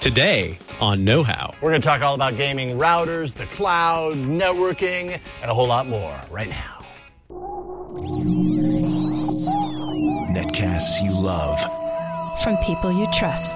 Today on Know How. We're going to talk all about gaming, routers, the cloud, networking, and a whole lot more right now. Netcasts you love. From people you trust.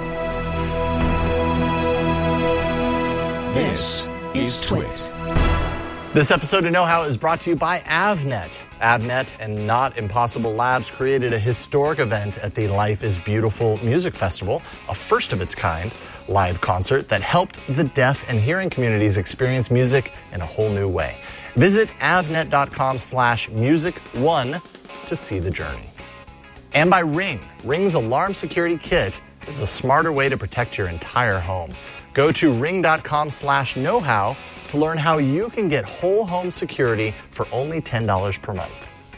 This is Twit. This episode of Know How is brought to you by Avnet. Avnet and Not Impossible Labs created a historic event at the Life is Beautiful Music Festival, a first of its kind live concert that helped the deaf and hearing communities experience music in a whole new way. Visit avnet.com/music1 to see the journey. And by Ring. Ring's alarm security kit is a smarter way to protect your entire home. Go to ring.com/knowhow to learn how you can get whole home security for only $10 per month.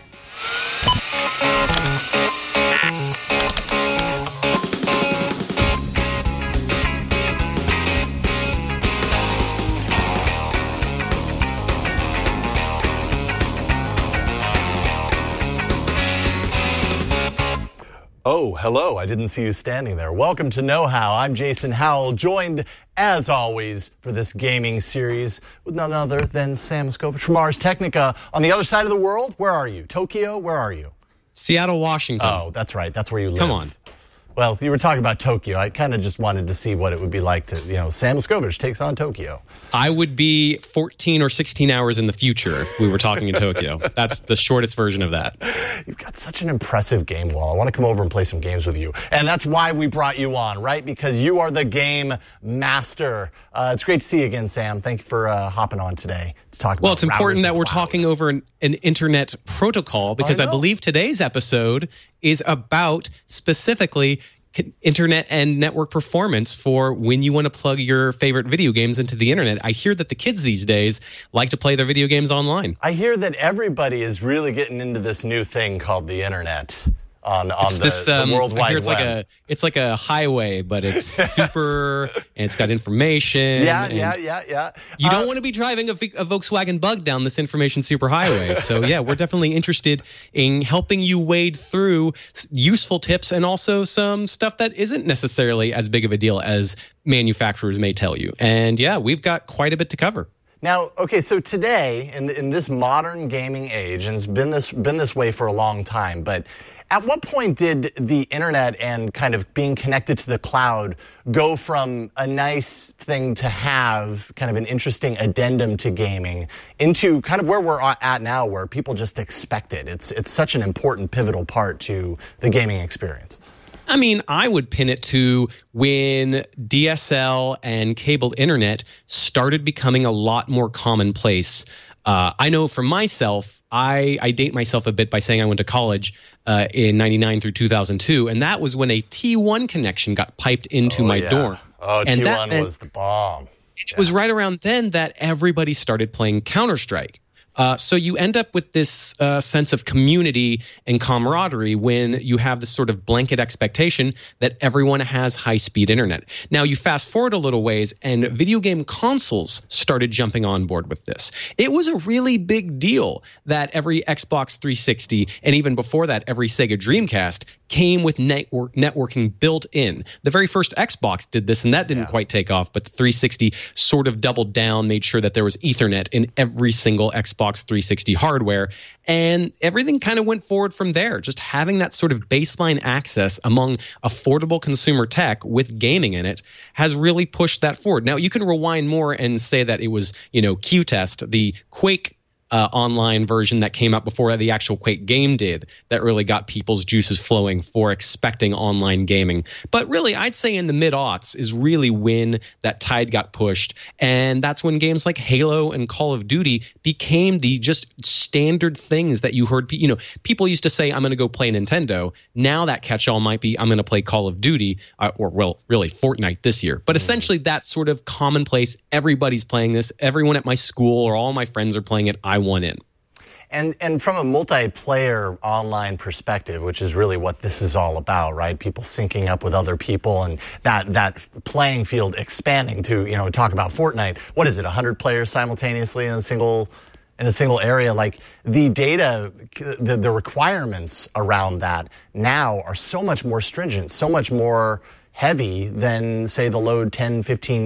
Oh, hello. I didn't see you standing there. Welcome to Know How. I'm Jason Howell, joined, as always, for this gaming series with none other than Sam Miskovich from Ars Technica. On the other side of the world, where are you? Tokyo? Where are you? Seattle, Washington. Oh, that's right. That's where you live. Come on. Well, you were talking about Tokyo. I kind of just wanted to see what it would be like to, Sam Miskovich takes on Tokyo. I would be 14 or 16 hours in the future if we were talking in Tokyo. That's the shortest version of that. You've got such an impressive game wall. I want to come over and play some games with you. And that's why we brought you on, right? Because you are the game master. It's great to see you again, Sam. Thank you for hopping on today to talk about Well, it's important that we're talking over an internet protocol because I believe today's episode is about specifically internet and network performance for when you want to plug your favorite video games into the internet. I hear that the kids these days like to play their video games online. I hear that everybody is really getting into this new thing called the internet on the World Wide Web. It's like a highway, but it's super, and it's got information. Yeah. You don't want to be driving a Volkswagen Bug down this information superhighway. So yeah, we're definitely interested in helping you wade through useful tips and also some stuff that isn't necessarily as big of a deal as manufacturers may tell you. And yeah, we've got quite a bit to cover. Now, okay, so today in this modern gaming age, and it's been this way for a long time, but at what point did the internet and kind of being connected to the cloud go from a nice thing to have, kind of an interesting addendum to gaming, into kind of where we're at now, where people just expect it? It's such an important, pivotal part to the gaming experience. I mean, I would pin it to when DSL and cable internet started becoming a lot more commonplace. I know for myself, I date myself a bit by saying I went to college in 99 through 2002, and that was when a T1 connection got piped into my dorm. Oh, and T1 was the bomb. It was right around then that everybody started playing Counter-Strike. So you end up with this sense of community and camaraderie when you have this sort of blanket expectation that everyone has high-speed internet. Now, you fast forward a little ways, and video game consoles started jumping on board with this. It was a really big deal that every Xbox 360, and even before that, every Sega Dreamcast, came with networking built in. The very first Xbox did this, and that didn't quite take off, but the 360 sort of doubled down, made sure that there was Ethernet in every single Xbox 360 hardware, and everything kind of went forward from there. Just having that sort of baseline access among affordable consumer tech with gaming in it has really pushed that forward. Now, you can rewind more and say that it was, Q-Test, the Quake online version that came out before the actual Quake game did, that really got people's juices flowing for expecting online gaming. But really, I'd say in the mid-aughts is really when that tide got pushed, and that's when games like Halo and Call of Duty became the just standard things that you heard. People used to say, I'm going to go play Nintendo. Now that catch-all might be, I'm going to play Call of Duty, really Fortnite this year. But essentially, that's sort of commonplace. Everybody's playing this. Everyone at my school or all my friends are playing it. I want in. And from a multiplayer online perspective, which is really what this is all about, right? People syncing up with other people and that playing field expanding to, talk about Fortnite. What is it, 100 players simultaneously in a single area? Like the data, the requirements around that now are so much more stringent, so much more heavy than, say, the load 10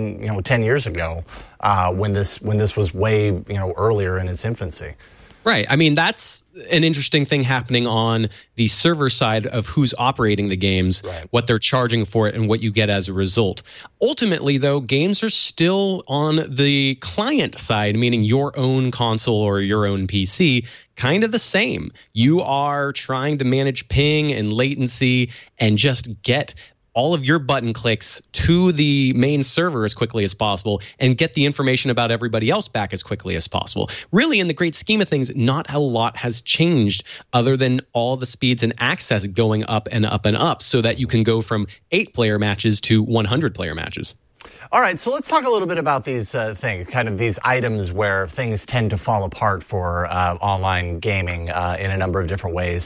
years ago, when this was way, earlier in its infancy. Right. I mean, that's an interesting thing happening on the server side of who's operating the games, right, what they're charging for it, and what you get as a result. Ultimately, though, games are still on the client side, meaning your own console or your own PC, kind of the same. You are trying to manage ping and latency and just get all of your button clicks to the main server as quickly as possible and get the information about everybody else back as quickly as possible. Really, in the great scheme of things, not a lot has changed other than all the speeds and access going up and up and up so that you can go from 8-player matches to 100-player matches. All right, so let's talk a little bit about these things, kind of these items where things tend to fall apart for online gaming in a number of different ways.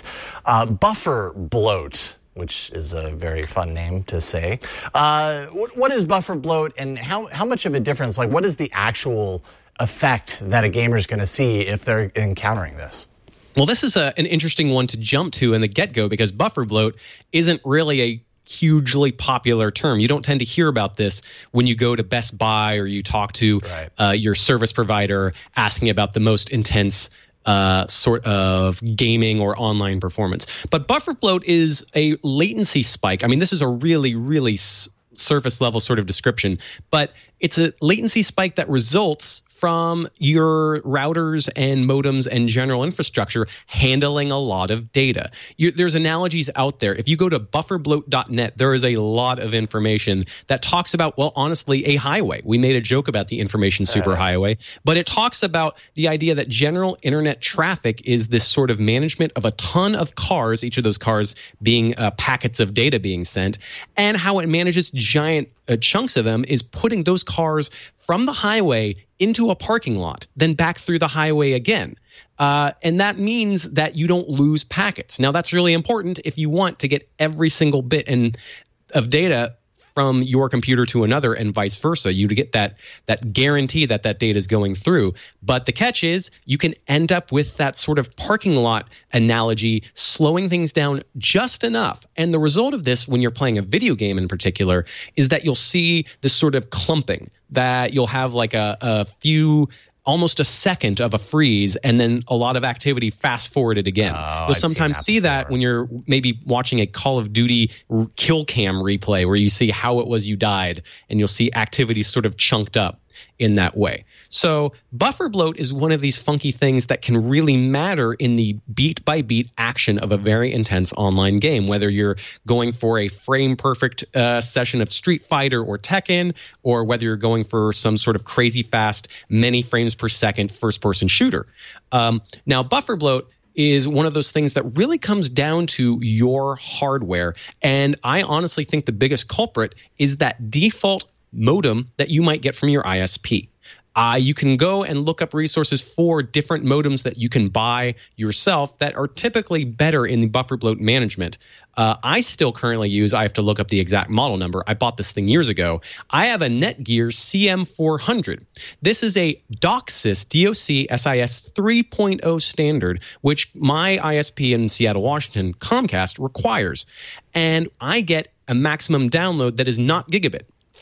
Buffer bloat, which is a very fun name to say. What is buffer bloat, and how much of a difference, like what is the actual effect that a gamer is going to see if they're encountering this? Well, this is an interesting one to jump to in the get-go because buffer bloat isn't really a hugely popular term. You don't tend to hear about this when you go to Best Buy or you talk to your service provider asking about the most intense sort of gaming or online performance. But buffer bloat is a latency spike. I mean, this is a really, really surface level sort of description, but it's a latency spike that results from your routers and modems and general infrastructure handling a lot of data. There's analogies out there. If you go to bufferbloat.net, there is a lot of information that talks about, well, honestly, a highway. We made a joke about the information superhighway, but it talks about the idea that general internet traffic is this sort of management of a ton of cars, each of those cars being packets of data being sent, and how it manages giant chunks of them is putting those cars from the highway into a parking lot, then back through the highway again. And that means that you don't lose packets. Now, that's really important if you want to get every single bit of data from your computer to another and vice versa. You to get that guarantee that data is going through. But the catch is you can end up with that sort of parking lot analogy, slowing things down just enough. And the result of this, when you're playing a video game in particular, is that you'll see this sort of clumping, that you'll have like a few, almost a second of a freeze, and then a lot of activity fast forwarded again. You'll sometimes see that when you're maybe watching a Call of Duty kill cam replay where you see how it was you died, and you'll see activity sort of chunked up in that way. So buffer bloat is one of these funky things that can really matter in the beat-by-beat action of a very intense online game, whether you're going for a frame-perfect session of Street Fighter or Tekken, or whether you're going for some sort of crazy fast, many frames per second first-person shooter. Now, buffer bloat is one of those things that really comes down to your hardware, and I honestly think the biggest culprit is that default modem that you might get from your ISP. You can go and look up resources for different modems that you can buy yourself that are typically better in the buffer bloat management. I still currently use, I have to look up the exact model number. I bought this thing years ago. I have a Netgear CM400. This is a DOCSIS, DOCSIS 3.0 standard, which my ISP in Seattle, Washington, Comcast, requires. And I get a maximum download that is not gigabit.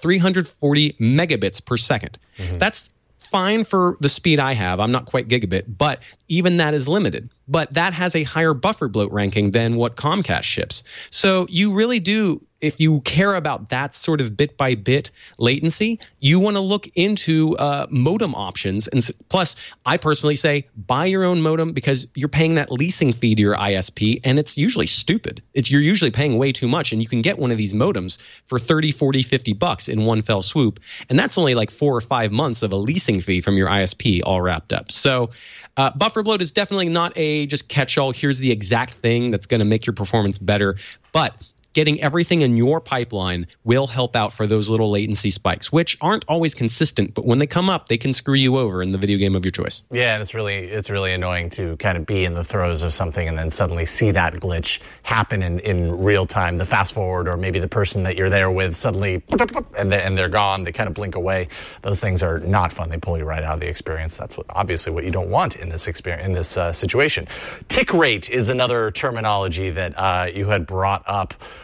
340 megabits per second. Mm-hmm. That's fine for the speed I have. I'm not quite gigabit, but even that is limited. But that has a higher buffer bloat ranking than what Comcast ships. So you really do, if you care about that sort of bit-by-bit latency, you want to look into modem options. And plus, I personally say buy your own modem because you're paying that leasing fee to your ISP, and it's usually stupid. You're usually paying way too much, and you can get one of these modems for $30, $40, $50 in one fell swoop. And that's only like 4 or 5 months of a leasing fee from your ISP all wrapped up. So buffer bloat is definitely not a just catch-all, here's the exact thing that's going to make your performance better. But getting everything in your pipeline will help out for those little latency spikes, which aren't always consistent, but when they come up, they can screw you over in the video game of your choice. Yeah, and it's really annoying to kind of be in the throes of something and then suddenly see that glitch happen in real time. The fast forward, or maybe the person that you're there with suddenly, and they're gone. They kind of blink away. Those things are not fun. They pull you right out of the experience. That's obviously what you don't want in this experience, in this situation. Tick rate is another terminology that you had brought up.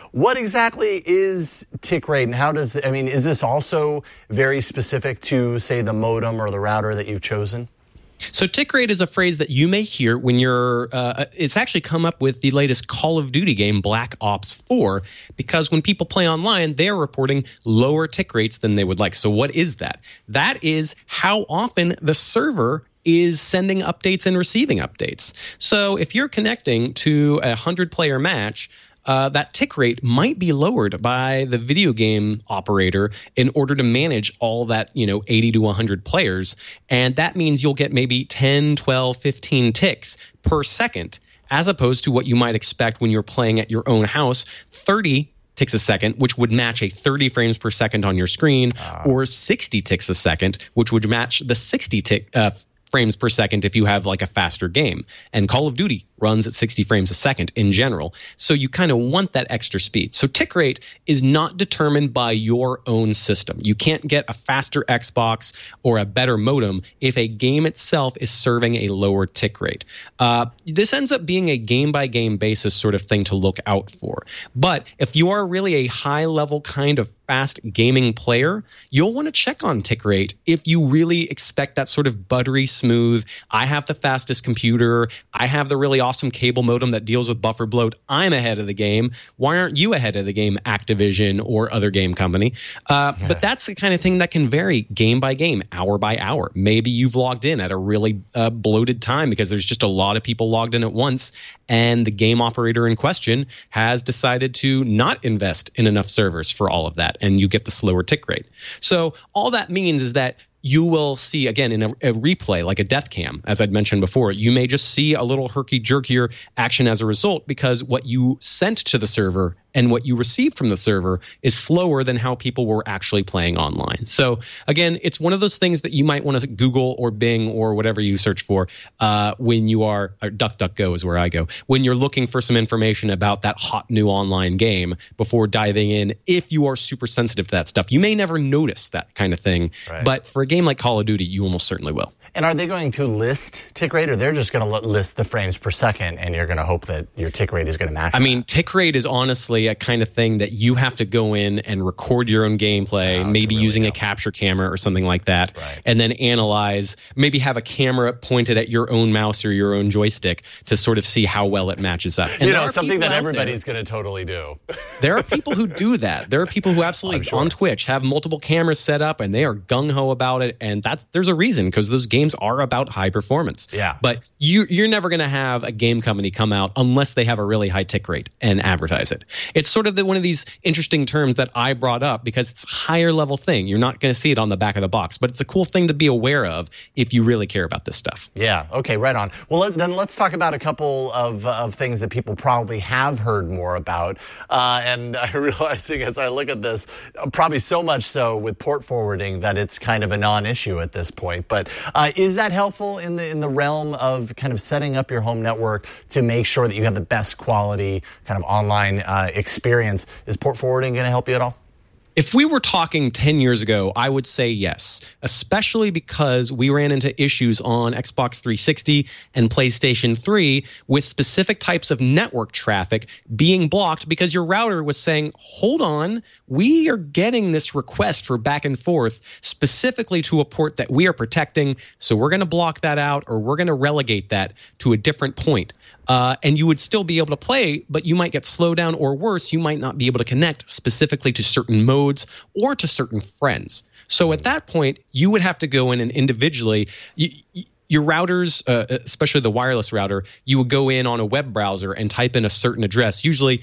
What exactly is tick rate, and how does, is this also very specific to, say, the modem or the router that you've chosen? So tick rate is a phrase that you may hear when you're it's actually come up with the latest Call of Duty game, Black Ops 4, because when people play online, they're reporting lower tick rates than they would like. So what is that? That is how often the server is sending updates and receiving updates. So if you're connecting to a 100-player match, that tick rate might be lowered by the video game operator in order to manage all that, 80 to 100 players. And that means you'll get maybe 10, 12, 15 ticks per second, as opposed to what you might expect when you're playing at your own house, 30 ticks a second, which would match a 30 frames per second on your screen, or 60 ticks a second, which would match the 60 frames per second if you have like a faster game. And Call of Duty runs at 60 frames a second in general. So you kind of want that extra speed. So tick rate is not determined by your own system. You can't get a faster Xbox or a better modem if a game itself is serving a lower tick rate. This ends up being a game-by-game basis sort of thing to look out for. But if you are really a high-level kind of fast gaming player, you'll want to check on tick rate if you really expect that sort of buttery smooth, I have the fastest computer, I have the really awesome cable modem that deals with buffer bloat, I'm ahead of the game. Why aren't you ahead of the game, Activision or other game company? But that's the kind of thing that can vary game by game, hour by hour. Maybe you've logged in at a really bloated time because there's just a lot of people logged in at once, and the game operator in question has decided to not invest in enough servers for all of that, and you get the slower tick rate. So all that means is that you will see, again, in a replay, like a death cam, as I'd mentioned before, you may just see a little herky-jerkier action as a result because what you sent to the server and what you received from the server is slower than how people were actually playing online. So, again, it's one of those things that you might want to Google or Bing or whatever you search for when you are, or DuckDuckGo is where I go, when you're looking for some information about that hot new online game before diving in. If you are super sensitive to that stuff, you may never notice that kind of thing, right. But for a game like Call of Duty, you almost certainly will. And are they going to list tick rate, or they're just going to list the frames per second, and you're going to hope that your tick rate is going to match that? Tick rate is honestly a kind of thing that you have to go in and record your own gameplay, maybe really using a capture camera or something like that, right. And then analyze, maybe have a camera pointed at your own mouse or your own joystick to sort of see how well it matches up. And something that everybody's going to totally do. There are people who do that. There are people who absolutely, on Twitch, have multiple cameras set up, and they are gung-ho about it, and there's a reason, because those games are about high performance. Yeah. But you're never going to have a game company come out unless they have a really high tick rate and advertise it. It's sort of one of these interesting terms that I brought up because it's a higher level thing. You're not going to see it on the back of the box, but it's a cool thing to be aware of if you really care about this stuff. Yeah. Okay. Right on. Well, then let's talk about a couple of things that people probably have heard more about. And I'm realizing as I look at this, probably so much so with port forwarding that it's kind of a non-issue at this point. But is that helpful in the realm of kind of setting up your home network to make sure that you have the best quality kind of online experience? Is port forwarding going to help you at all? If we were talking 10 years ago, I would say yes, especially because we ran into issues on Xbox 360 and PlayStation 3 with specific types of network traffic being blocked because your router was saying, hold on, we are getting this request for back and forth specifically to a port that we are protecting, so we're going to block that out, or we're going to relegate that to a different point. And you would still be able to play, but you might get slowed down, or worse, you might not be able to connect specifically to certain modes or to certain friends. So at that point, you would have to go in and individually, your routers, especially the wireless router, you would go in on a web browser and type in a certain address, usually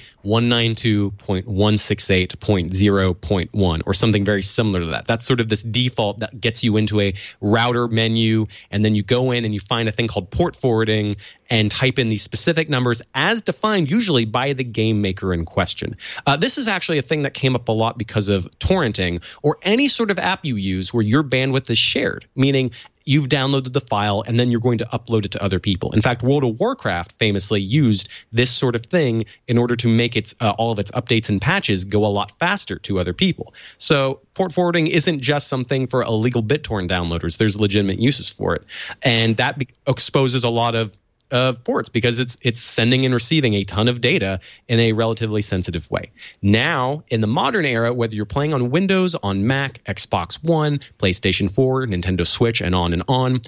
192.168.0.1 or something very similar to that. That's sort of this default that gets you into a router menu, and then you go in and you find a thing called port forwarding and type in these specific numbers as defined usually by the game maker in question. This is actually a thing that came up a lot because of torrenting or any sort of app you use where your bandwidth is shared, meaning you've downloaded the file and then you're going to upload it to other people. In fact, World of Warcraft famously used this sort of thing in order to make its all of its updates and patches go a lot faster to other people. So port forwarding isn't just something for illegal BitTorrent downloaders. There's legitimate uses for it. And that exposes a lot of of ports because it's sending and receiving a ton of data in a relatively sensitive way. Now, in the modern era, whether you're playing on Windows, on Mac, Xbox One, PlayStation 4, Nintendo Switch, and on,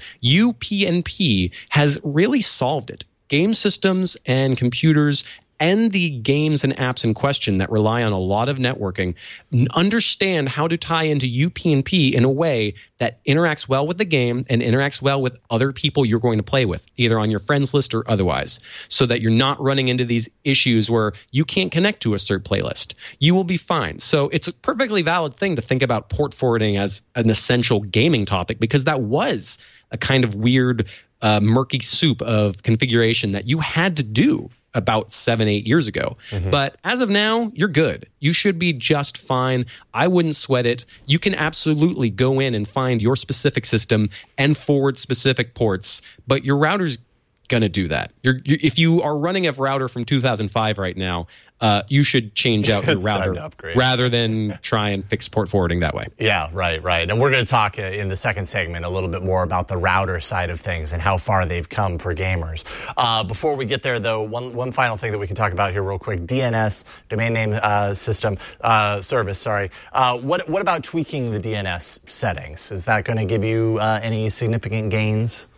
UPnP has really solved it. Game systems and computers and the games and apps in question that rely on a lot of networking understand how to tie into UPnP in a way that interacts well with the game and interacts well with other people you're going to play with, either on your friends list or otherwise, so that you're not running into these issues where you can't connect to a certain playlist. You will be fine. So it's a perfectly valid thing to think about port forwarding as an essential gaming topic, because that was a kind of weird, murky soup of configuration that you had to do about 7-8 years ago. But as of now, you're good. You should be just fine. I wouldn't sweat it. You can absolutely go in and find your specific system and forward specific ports, but your router's going to do that. If you are running a router from 2005 right now, you should change out your router rather than try and fix port forwarding that way. Yeah, right. And we're going to talk in the second segment a little bit more about the router side of things and how far they've come for gamers. Before we get there, though, one final thing that we can talk about here real quick: DNS, domain name system service. Sorry. What about tweaking the DNS settings? Is that going to give you any significant gains?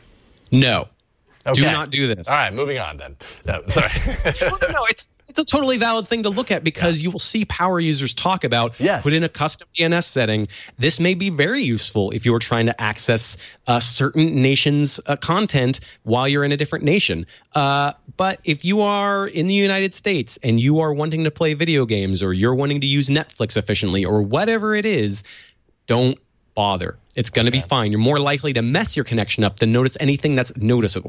No. Okay. Do not do this. All right, moving on then. No, sorry. No, it's a totally valid thing to look at, because you will see power users talk about put in a custom DNS setting. This may be very useful if you're trying to access a certain nation's content while you're in a different nation. But if you are in the United States and you are wanting to play video games, or you're wanting to use Netflix efficiently, or whatever it is, don't bother. It's going to be fine. You're more likely to mess your connection up than notice anything that's noticeable.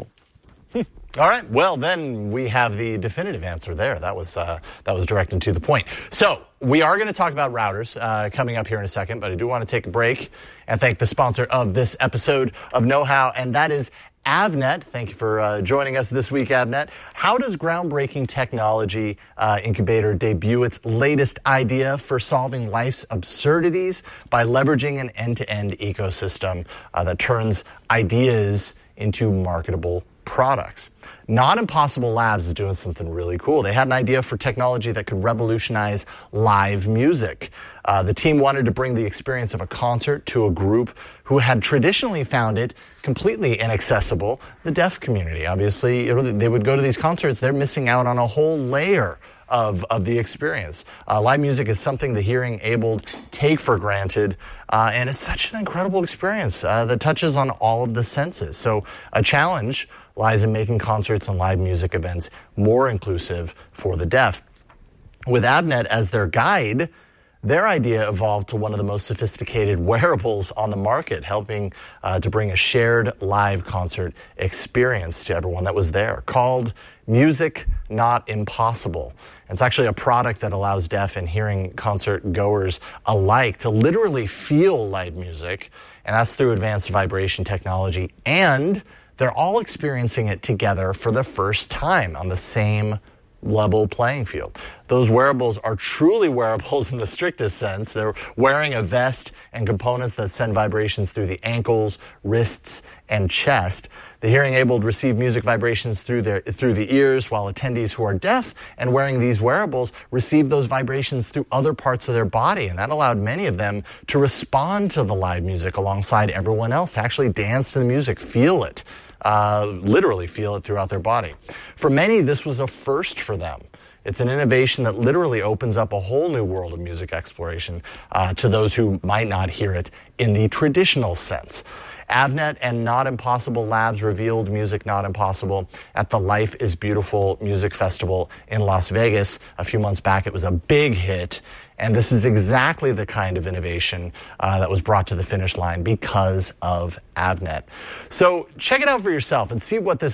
All right. Well, then we have the definitive answer there. That was direct and to the point. So we are going to talk about routers coming up here in a second, but I do want to take a break and thank the sponsor of this episode of Know How, and that is Avnet. Thank you for joining us this week, Avnet. How does groundbreaking technology incubator debut its latest idea for solving life's absurdities by leveraging an end-to-end ecosystem that turns ideas into marketable products? Not Impossible Labs is doing something really cool. They had an idea for technology that could revolutionize live music. The team wanted to bring the experience of a concert to a group who had traditionally found it completely inaccessible, the deaf community. Obviously, they would go to these concerts, they're missing out on a whole layer of the experience. Live music is something the hearing-abled take for granted, and it's such an incredible experience that touches on all of the senses. So a challenge lies in making concerts and live music events more inclusive for the deaf. With Avnet as their guide, their idea evolved to one of the most sophisticated wearables on the market, helping to bring a shared live concert experience to everyone that was there, called Music Not Impossible. It's actually a product that allows deaf and hearing concert goers alike to literally feel live music, and that's through advanced vibration technology, and they're all experiencing it together for the first time on the same level playing field. Those wearables are truly wearables in the strictest sense. They're wearing a vest and components that send vibrations through the ankles, wrists, and chest. The hearing-abled receive music vibrations through the ears, while attendees who are deaf and wearing these wearables receive those vibrations through other parts of their body. And that allowed many of them to respond to the live music alongside everyone else, to actually dance to the music, feel it, literally feel it throughout their body. For many, this was a first for them. It's an innovation that literally opens up a whole new world of music exploration to those who might not hear it in the traditional sense. Avnet and Not Impossible Labs revealed Music Not Impossible at the Life is Beautiful Music Festival in Las Vegas a few months back. It was a big hit, and this is exactly the kind of innovation that was brought to the finish line because of Avnet. So check it out for yourself and see what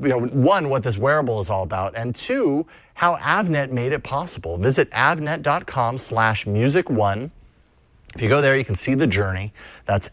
one, what this wearable is all about, and two, how Avnet made it possible. Visit avnet.com/music1. If you go there, you can see the journey. That's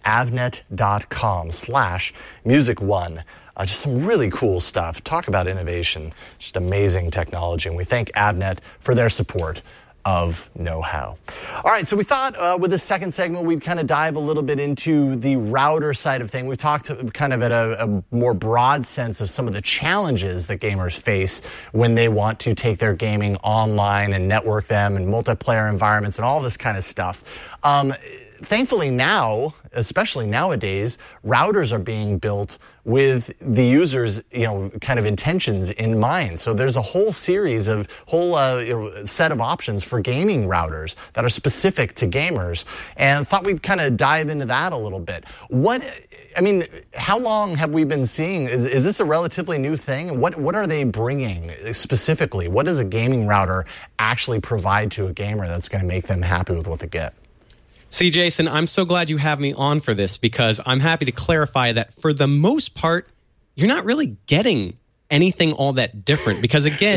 avnet.com/music1. Just some really cool stuff. Talk about innovation. Just amazing technology. And we thank Avnet for their support of know-how. All right, so we thought with this second segment, we'd kind of dive a little bit into the router side of things. We've talked kind of at a more broad sense of some of the challenges that gamers face when they want to take their gaming online and network them and multiplayer environments and all this kind of stuff. Thankfully now, especially nowadays, routers are being built with the user's, kind of intentions in mind. So there's a whole series of set of options for gaming routers that are specific to gamers, and thought we'd kind of dive into that a little bit. How long have we been seeing? Is this a relatively new thing? What are they bringing specifically? What does a gaming router actually provide to a gamer that's going to make them happy with what they get? See, Jason, I'm so glad you have me on for this, because I'm happy to clarify that for the most part, you're not really getting anything all that different, because again,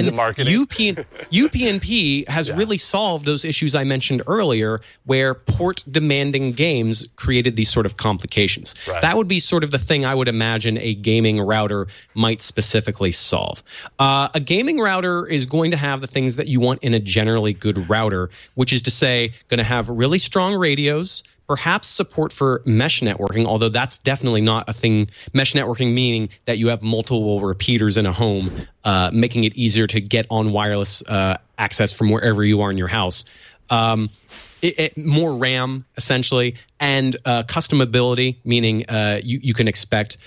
UPnP has really solved those issues I mentioned earlier, where port demanding games created these sort of complications. Right. That would be sort of the thing I would imagine a gaming router might specifically solve. A gaming router is going to have the things that you want in a generally good router, which is to say, going to have really strong radios, perhaps support for mesh networking, although that's definitely not a thing. Mesh networking meaning that you have multiple repeaters in a home, making it easier to get on wireless access from wherever you are in your house. More RAM, essentially, and customability, meaning you can expect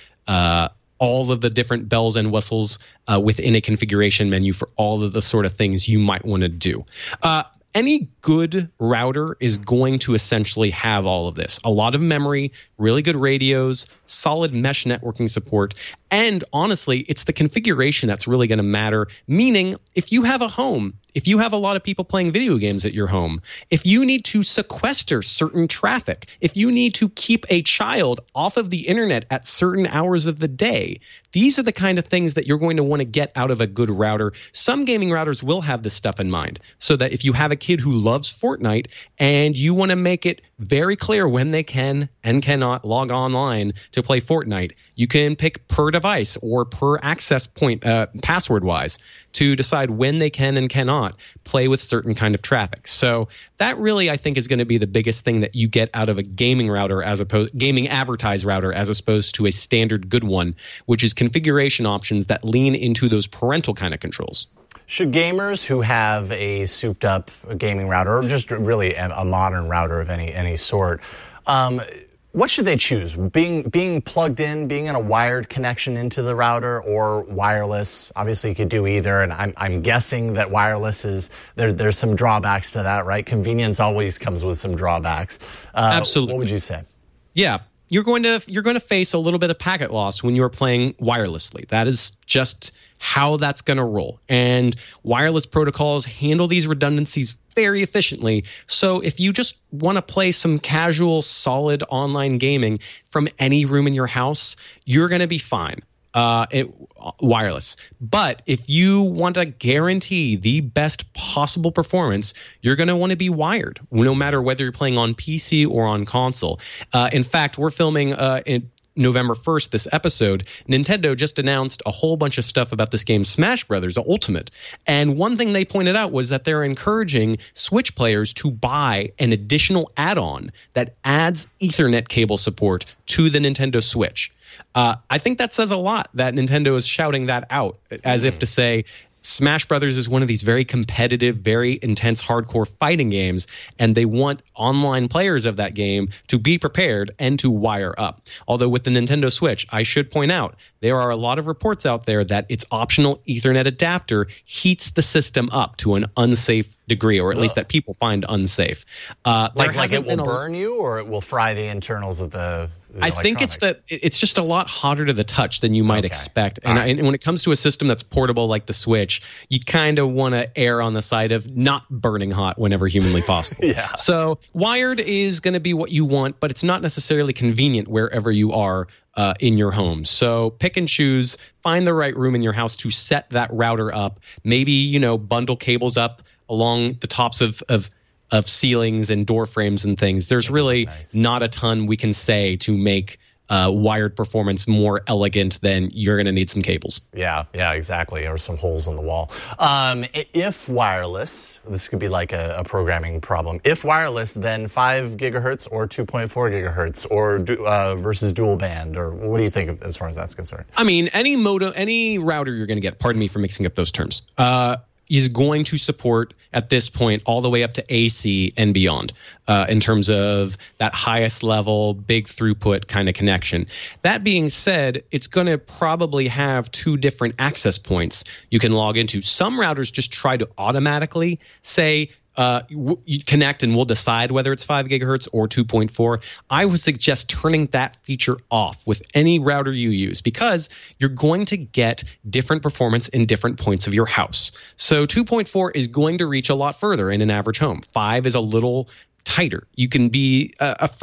all of the different bells and whistles within a configuration menu for all of the sort of things you might want to do. Any good router is going to essentially have all of this. A lot of memory, really good radios, solid mesh networking support, and honestly, it's the configuration that's really going to matter. Meaning, if you have a home, if you have a lot of people playing video games at your home, if you need to sequester certain traffic, if you need to keep a child off of the internet at certain hours of the day, these are the kind of things that you're going to want to get out of a good router. Some gaming routers will have this stuff in mind, so that if you have a kid who loves Fortnite and you want to make it very clear when they can and cannot log online to play Fortnite, you can pick per device or per access point password-wise to decide when they can and cannot play with certain kind of traffic. So that really, I think, is going to be the biggest thing that you get out of a gaming router, gaming advertised router, as opposed to a standard good one, which is configuration options that lean into those parental kind of controls. Should gamers who have a souped-up gaming router, or just really a modern router of any sort, what should they choose? Being plugged in, being in a wired connection into the router, or wireless? Obviously, you could do either, and I'm guessing that wireless is there's some drawbacks to that, right? Convenience always comes with some drawbacks. Absolutely. What would you say? Yeah. You're going to face a little bit of packet loss when you're playing wirelessly. That is just how that's going to roll. And wireless protocols handle these redundancies very efficiently. So if you just want to play some casual, solid online gaming from any room in your house, you're going to be fine. Wireless. But if you want to guarantee the best possible performance, you're going to want to be wired, no matter whether you're playing on PC or on console. In fact, we're filming in November 1st, this episode. Nintendo just announced a whole bunch of stuff about this game, Smash Brothers Ultimate. And one thing they pointed out was that they're encouraging Switch players to buy an additional add-on that adds Ethernet cable support to the Nintendo Switch. I think that says a lot that Nintendo is shouting that out, as if to say, Smash Brothers is one of these very competitive, very intense, hardcore fighting games, and they want online players of that game to be prepared and to wire up. Although with the Nintendo Switch, I should point out, there are a lot of reports out there that its optional Ethernet adapter heats the system up to an unsafe degree, or at least that people find unsafe. Like it will burn you, or it will fry the internals of the I think it's just a lot hotter to the touch than you might expect. And when it comes to a system that's portable like the Switch, you kind of want to err on the side of not burning hot whenever humanly possible. Yeah. So wired is going to be what you want, but it's not necessarily convenient wherever you are in your home. So pick and choose, find the right room in your house to set that router up. Maybe, bundle cables up along the tops of ceilings and door frames and things. There's really not a ton we can say to make wired performance more elegant, then you're going to need some cables. Yeah, exactly. Or some holes in the wall. If wireless, this could be like a programming problem. If wireless, then 5 gigahertz or 2.4 gigahertz or versus dual band, or what do you think as far as that's concerned? I mean, any router you're going to get, pardon me for mixing up those terms, is going to support at this point all the way up to AC and beyond in terms of that highest level, big throughput kind of connection. That being said, it's going to probably have 2 different access points you can log into. Some routers just try to automatically say, you connect and we'll decide whether it's 5 gigahertz or 2.4. I would suggest turning that feature off with any router you use because you're going to get different performance in different points of your house. So 2.4 is going to reach a lot further in an average home. 5 is a little tighter. You can be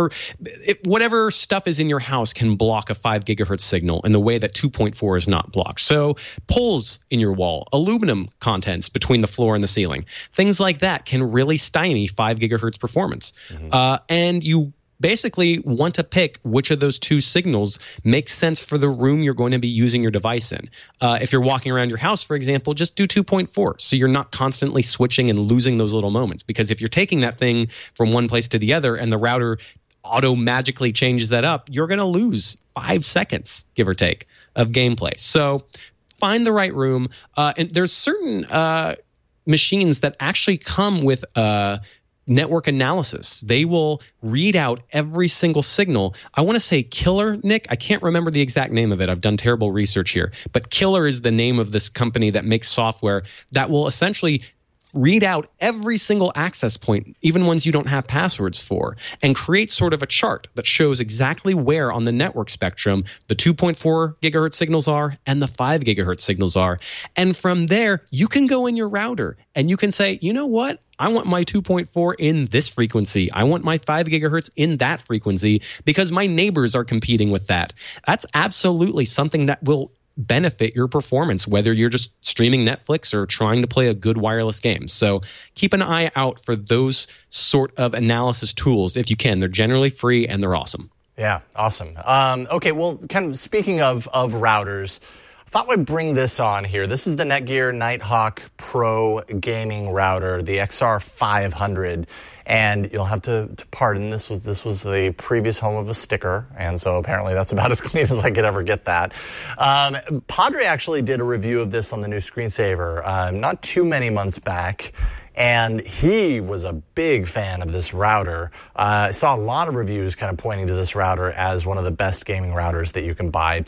whatever stuff is in your house can block a 5 gigahertz signal in the way that 2.4 is not blocked. So poles in your wall, aluminum contents between the floor and the ceiling, things like that can really stymie 5 gigahertz performance. And you basically want to pick which of those 2 signals makes sense for the room you're going to be using your device in. If you're walking around your house, for example, just do 2.4 so you're not constantly switching and losing those little moments. Because if you're taking that thing from one place to the other and the router magically changes that up, you're going to lose 5 seconds, give or take, of gameplay. So find the right room. And there's certain machines that actually come with network analysis. They will read out every single signal. I want to say Killer, Nick. I can't remember the exact name of it. I've done terrible research here. But Killer is the name of this company that makes software that will essentially read out every single access point, even ones you don't have passwords for, and create sort of a chart that shows exactly where on the network spectrum the 2.4 gigahertz signals are and the 5 gigahertz signals are. And from there, you can go in your router and you can say, you know what? I want my 2.4 in this frequency. I want my 5 gigahertz in that frequency because my neighbors are competing with that. That's absolutely something that will benefit your performance, whether you're just streaming Netflix or trying to play a good wireless game. So keep an eye out for those sort of analysis tools if you can. They're generally free and they're awesome. Yeah, awesome. Okay, well, kind of speaking of routers, I thought we'd bring this on here. This is the Netgear Nighthawk Pro gaming router, the XR500. And you'll have to pardon, this was the previous home of a sticker, and so apparently that's about as clean as I could ever get that. Padre actually did a review of this on the new Screensaver not too many months back, and he was a big fan of this router. I saw a lot of reviews kind of pointing to this router as one of the best gaming routers that you can buy.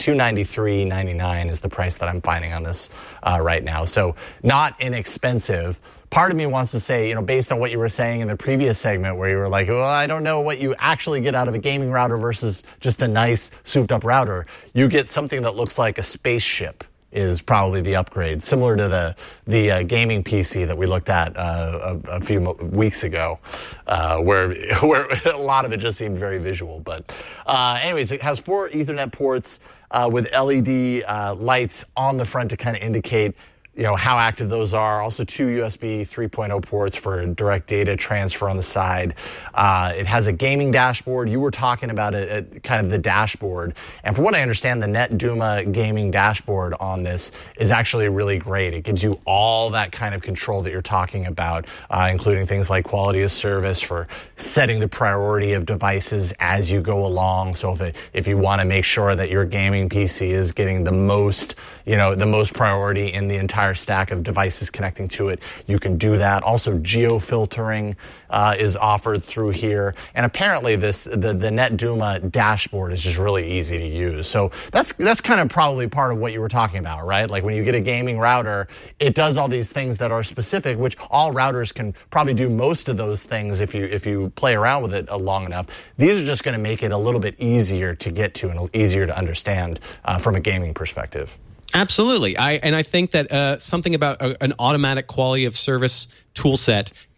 $293.99 is the price that I'm finding on this right now, so not inexpensive. Part of me wants to say, based on what you were saying in the previous segment where you were like, well, I don't know what you actually get out of a gaming router versus just a nice souped up router. You get something that looks like a spaceship is probably the upgrade, similar to the gaming PC that we looked at a few weeks ago, where a lot of it just seemed very visual. But anyways, it has 4 Ethernet ports with LED lights on the front to kind of indicate how active those are. Also 2 USB 3.0 ports for direct data transfer on the side. It has a gaming dashboard. You were talking about it, kind of the dashboard. And from what I understand, the NetDuma gaming dashboard on this is actually really great. It gives you all that kind of control that you're talking about, including things like quality of service for setting the priority of devices as you go along. So if you want to make sure that your gaming PC is getting the most priority in the entire stack of devices connecting to it, you can do that. Also, geo-filtering is offered through here. And apparently the NetDuma dashboard is just really easy to use. So that's kind of probably part of what you were talking about, right? Like when you get a gaming router, it does all these things that are specific, which all routers can probably do most of those things if you play around with it long enough. These are just going to make it a little bit easier to get to and easier to understand from a gaming perspective. Absolutely. I think that something about an automatic quality of service tool set is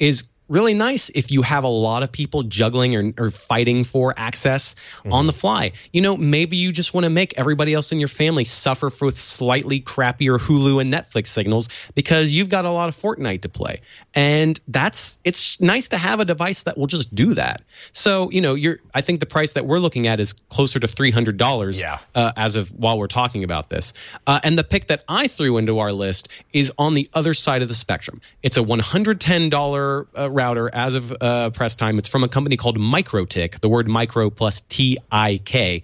really nice if you have a lot of people juggling or fighting for access on the fly. Maybe you just want to make everybody else in your family suffer with slightly crappier Hulu and Netflix signals because you've got a lot of Fortnite to play. And it's nice to have a device that will just do that. So, I think the price that we're looking at is closer to $300 as of while we're talking about this. And the pick that I threw into our list is on the other side of the spectrum. It's a $110 router as of press time. It's from a company called MikroTik, the word micro plus TIK.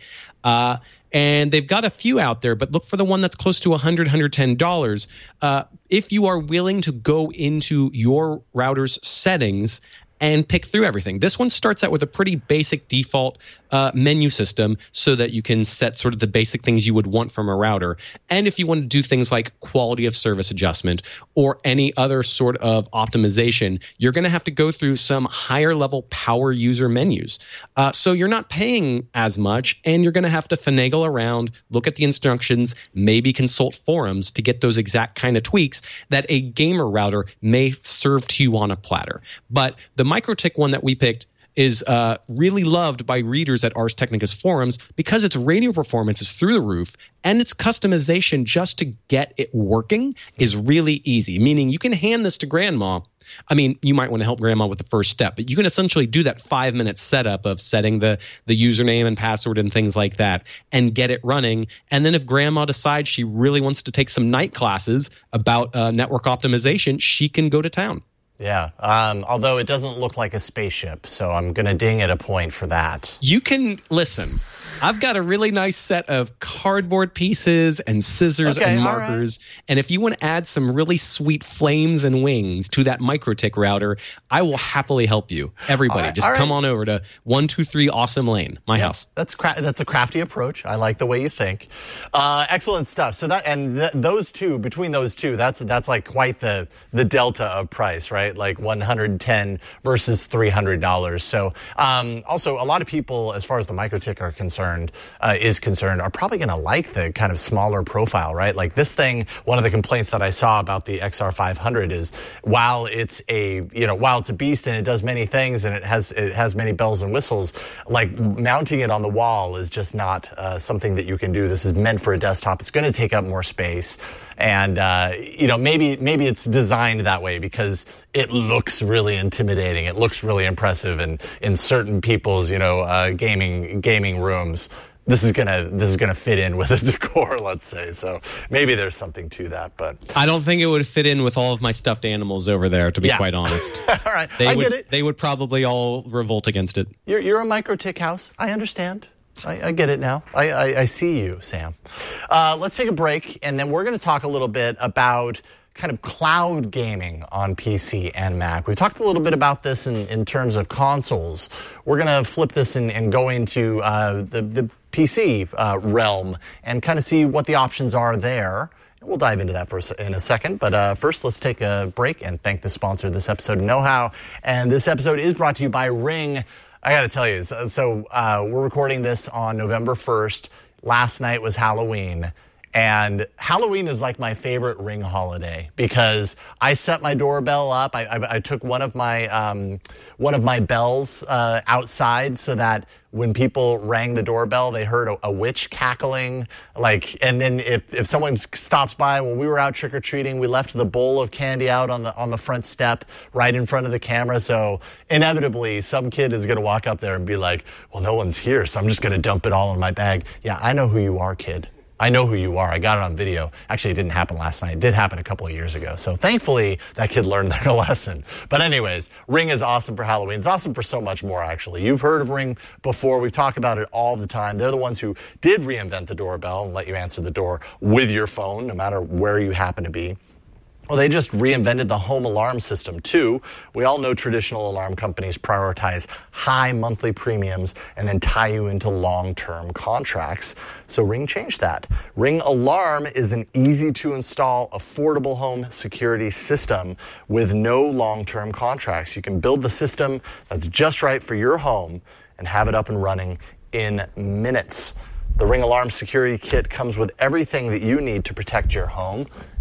And they've got a few out there, but look for the one that's close to $110. If you are willing to go into your router's settings and pick through everything. This one starts out with a pretty basic default menu system so that you can set sort of the basic things you would want from a router. And if you want to do things like quality of service adjustment or any other sort of optimization, you're going to have to go through some higher level power user menus. So you're not paying as much, and you're going to have to finagle around, look at the instructions, maybe consult forums to get those exact kind of tweaks that a gamer router may serve to you on a platter. But the MikroTik one that we picked is really loved by readers at Ars Technica's forums because its radio performance is through the roof, and its customization just to get it working is really easy, meaning you can hand this to grandma. I mean, you might want to help grandma with the first step, but you can essentially do that 5-minute setup of setting the username and password and things like that and get it running. And then if grandma decides she really wants to take some night classes about network optimization, she can go to town. Yeah, although it doesn't look like a spaceship, so I'm going to ding at a point for that. You can listen. I've got a really nice set of cardboard pieces and scissors and markers. Right. And if you want to add some really sweet flames and wings to that MikroTik router, I will happily help you. Everybody, just come on over to 123 Awesome Lane, my house. That's a crafty approach. I like the way you think. Excellent stuff. So those two, between those two, that's like quite the delta of price, right? Like $110 versus $300. So also a lot of people, as far as the MikroTik are concerned, are probably going to like the kind of smaller profile, right? Like this thing, one of the complaints that I saw about the XR500 is while it's a beast and it does many things and it has many bells and whistles, like mounting it on the wall is just not something that you can do. This is meant for a desktop. It's going to take up more space. And, maybe it's designed that way because it looks really intimidating. It looks really impressive. And in certain people's, gaming rooms, this is gonna fit in with the decor, let's say. So maybe there's something to that, but I don't think it would fit in with all of my stuffed animals over there, to be quite honest. All right. Get it. They would probably all revolt against it. You're a MikroTik house. I understand. I get it now. I see you, Sam. Let's take a break, and then we're going to talk a little bit about kind of cloud gaming on PC and Mac. We talked a little bit about this in terms of consoles. We're going to flip this and go into the PC realm and kind of see what the options are there. We'll dive into that in a second, but first let's take a break and thank the sponsor of this episode, Know How. And this episode is brought to you by Ring. I got to tell you, so we're recording this on November 1st. Last night was Halloween. And Halloween is like my favorite Ring holiday because I set my doorbell up. I took one of my bells outside so that when people rang the doorbell, they heard a witch cackling. And then if someone stops by, when we were out trick or treating, we left the bowl of candy out on the front step right in front of the camera. So inevitably, some kid is going to walk up there and be like, "Well, no one's here, so I'm just going to dump it all in my bag." Yeah, I know who you are, kid. I know who you are. I got it on video. Actually, it didn't happen last night. It did happen a couple of years ago. So thankfully, that kid learned their lesson. But anyways, Ring is awesome for Halloween. It's awesome for so much more, actually. You've heard of Ring before. We talk about it all the time. They're the ones who did reinvent the doorbell and let you answer the door with your phone, no matter where you happen to be. Well, they just reinvented the home alarm system, too. We all know traditional alarm companies prioritize high monthly premiums and then tie you into long-term contracts. So Ring changed that. Ring Alarm is an easy-to-install, affordable home security system with no long-term contracts. You can build the system that's just right for your home and have it up and running in minutes. The Ring Alarm Security Kit comes with everything that you need to protect your home.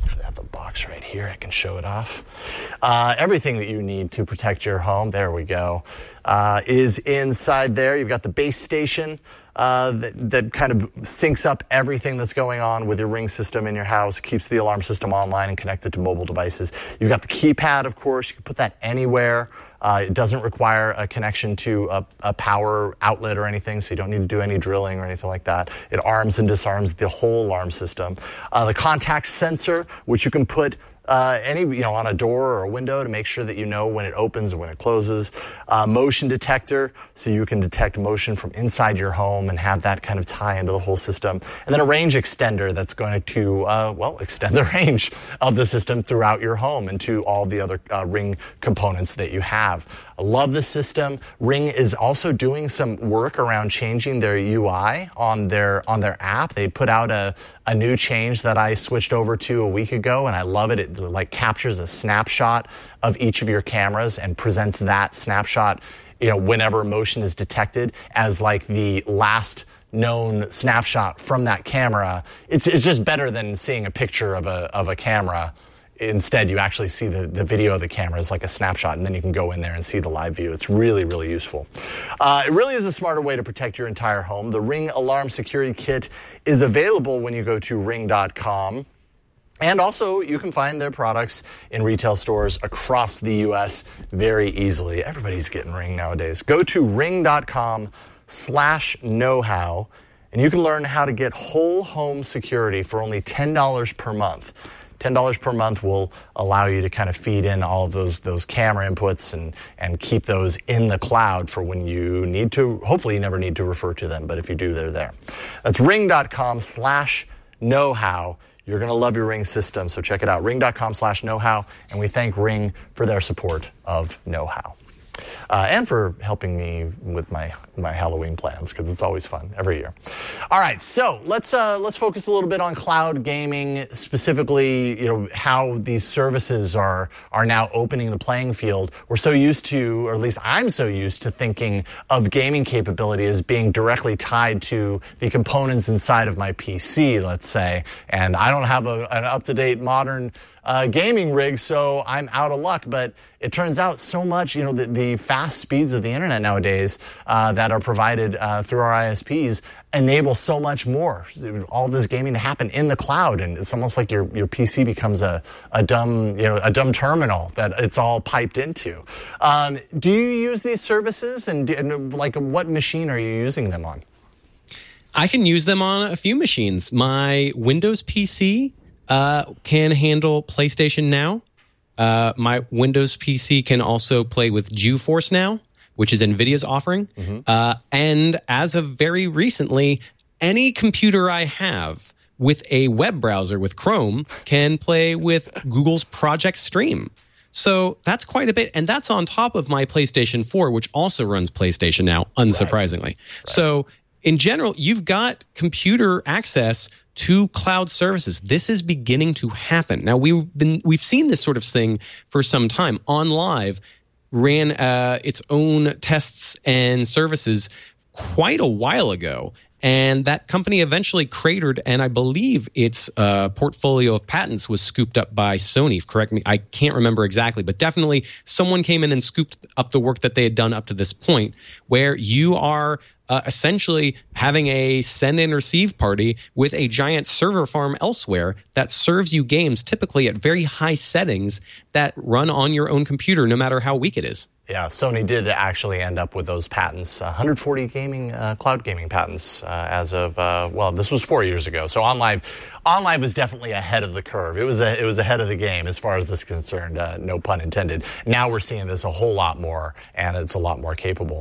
I have the box right here. I can show it off. Everything that you need to protect your home, there we go, is inside there. You've got the base station that kind of syncs up everything that's going on with your Ring system in your house, keeps the alarm system online and connected to mobile devices. You've got the keypad, of course. You can put that anywhere. It doesn't require a connection to a power outlet or anything, so you don't need to do any drilling or anything like that. It arms and disarms the whole alarm system. The contact sensor, which you can put on a door or a window to make sure that you know when it opens and when it closes. Motion detector, so you can detect motion from inside your home and have that kind of tie into the whole system. And then a range extender that's going to, extend the range of the system throughout your home and to all the other Ring components that you have. I love the system. Ring is also doing some work around changing their UI on their app. They put out a new change that I switched over to a week ago, and I love it. It like captures a snapshot of each of your cameras and presents that snapshot, whenever motion is detected as like the last known snapshot from that camera. It's just better than seeing a picture of a camera. Instead, you actually see the video of the camera as like a snapshot, and then you can go in there and see the live view. It's really, really useful. It really is a smarter way to protect your entire home. The Ring Alarm Security Kit is available when you go to ring.com. And also, you can find their products in retail stores across the U.S. very easily. Everybody's getting Ring nowadays. Go to ring.com/knowhow, and you can learn how to get whole home security for only $10 per month. $10 per month will allow you to kind of feed in all of those camera inputs and keep those in the cloud for when you need to. Hopefully you never need to refer to them, but if you do, they're there. That's ring.com/knowhow. You're going to love your Ring system, so check it out. Ring.com/knowhow, and we thank Ring for their support of Know-How. And for helping me with my Halloween plans, because it's always fun every year. All right, so let's focus a little bit on cloud gaming, specifically, how these services are now opening the playing field. We're so used to, or at least I'm so used to thinking of gaming capability as being directly tied to the components inside of my PC, let's say, and I don't have an up-to-date modern gaming rig, so I'm out of luck. But it turns out so much, the fast speeds of the internet nowadays that are provided through our ISPs enable so much more. All this gaming to happen in the cloud, and it's almost like your PC becomes a dumb terminal that it's all piped into. Do you use these services, and what machine are you using them on? I can use them on a few machines. My Windows PC can handle PlayStation Now. My Windows PC can also play with GeForce Now, which is NVIDIA's offering. Mm-hmm. And as of very recently, any computer I have with a web browser with Chrome can play with Google's Project Stream. So that's quite a bit. And that's on top of my PlayStation 4, which also runs PlayStation Now, unsurprisingly. Right. So in general, you've got computer access to cloud services. This is beginning to happen. Now, we've seen this sort of thing for some time. OnLive ran its own tests and services quite a while ago, and that company eventually cratered, and I believe its portfolio of patents was scooped up by Sony. Correct me, I can't remember exactly, but definitely someone came in and scooped up the work that they had done up to this point, where you are essentially having a send and receive party with a giant server farm elsewhere that serves you games typically at very high settings that run on your own computer no matter how weak it is. Yeah, Sony did actually end up with those patents, 140 cloud gaming patents as of, this was 4 years ago. So OnLive was definitely ahead of the curve. It was ahead of the game as far as this is concerned, no pun intended. Now we're seeing this a whole lot more, and it's a lot more capable.